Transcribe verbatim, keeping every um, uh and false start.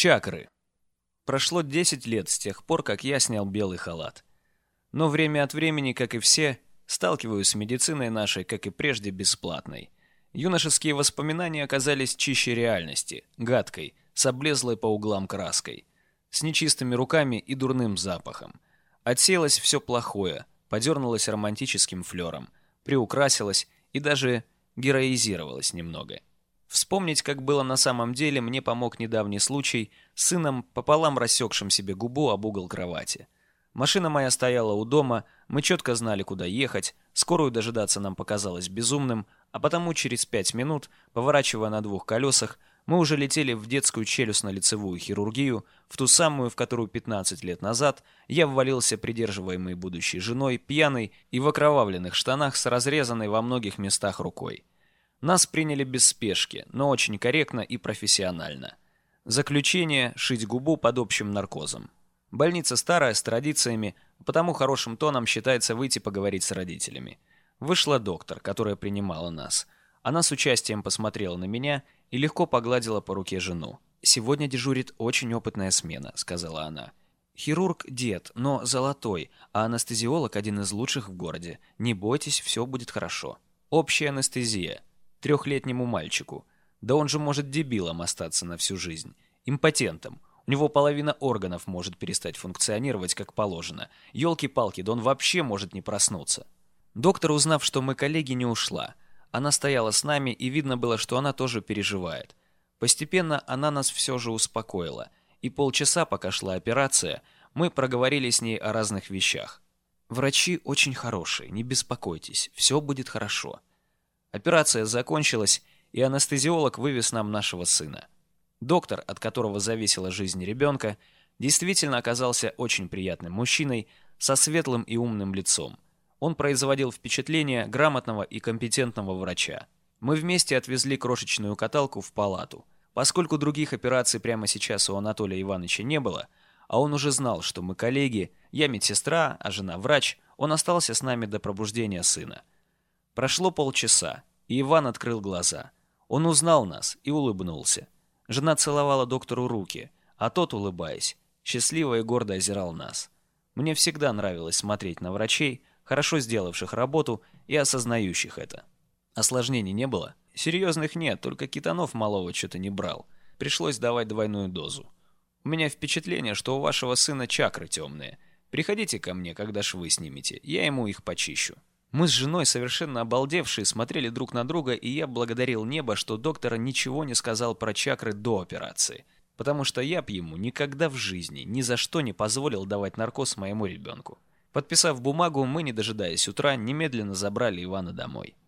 Чакры. Прошло десять лет с тех пор, как я снял белый халат. Но время от времени, как и все, сталкиваюсь с медициной нашей, как и прежде, бесплатной. Юношеские воспоминания оказались чище реальности, гадкой, с облезлой по углам краской, с нечистыми руками и дурным запахом. Отсеялось все плохое, подернулось романтическим флером, приукрасилось и даже героизировалось немного. Вспомнить, как было на самом деле, мне помог недавний случай с сыном, пополам рассекшим себе губу об угол кровати. Машина моя стояла у дома, мы четко знали, куда ехать, скорую дожидаться нам показалось безумным, а потому через пять минут, поворачивая на двух колесах, мы уже летели в детскую челюстно-лицевую хирургию, в ту самую, в которую пятнадцать лет назад я ввалился, придерживаемый будущей женой, пьяный и в окровавленных штанах с разрезанной во многих местах рукой. Нас приняли без спешки, но очень корректно и профессионально. Заключение – шить губу под общим наркозом. Больница старая, с традициями, потому хорошим тоном считается выйти поговорить с родителями. Вышла доктор, которая принимала нас. Она с участием посмотрела на меня и легко погладила по руке жену. «Сегодня дежурит очень опытная смена», — сказала она. «Хирург дед, но золотой, а анестезиолог один из лучших в городе. Не бойтесь, все будет хорошо». Общая анестезия. Трехлетнему мальчику. Да он же может дебилом остаться на всю жизнь. Импотентом. У него половина органов может перестать функционировать как положено. Ёлки-палки, да он вообще может не проснуться. Доктор, узнав, что мы коллеги, не ушла. Она стояла с нами, и видно было, что она тоже переживает. Постепенно она нас все же успокоила. И полчаса, пока шла операция, мы проговорили с ней о разных вещах. «Врачи очень хорошие, не беспокойтесь, все будет хорошо». Операция закончилась, и анестезиолог вывез нам нашего сына. Доктор, от которого зависела жизнь ребенка, действительно оказался очень приятным мужчиной со светлым и умным лицом. Он производил впечатление грамотного и компетентного врача. Мы вместе отвезли крошечную каталку в палату. Поскольку других операций прямо сейчас у Анатолия Ивановича не было, а он уже знал, что мы коллеги, я медсестра, а жена врач, он остался с нами до пробуждения сына. Прошло полчаса, и Иван открыл глаза. Он узнал нас и улыбнулся. Жена целовала доктору руки, а тот, улыбаясь, счастливо и гордо озирал нас. Мне всегда нравилось смотреть на врачей, хорошо сделавших работу и осознающих это. Осложнений не было? Серьезных нет, только кетонов малого что-то не брал. Пришлось давать двойную дозу. У меня впечатление, что у вашего сына чакры темные. Приходите ко мне, когда швы снимете, я ему их почищу». Мы с женой, совершенно обалдевшие, смотрели друг на друга, и я благодарил небо, что доктор ничего не сказал про чакры до операции. Потому что я б ему никогда в жизни ни за что не позволил давать наркоз моему ребенку. Подписав бумагу, мы, не дожидаясь утра, немедленно забрали Ивана домой.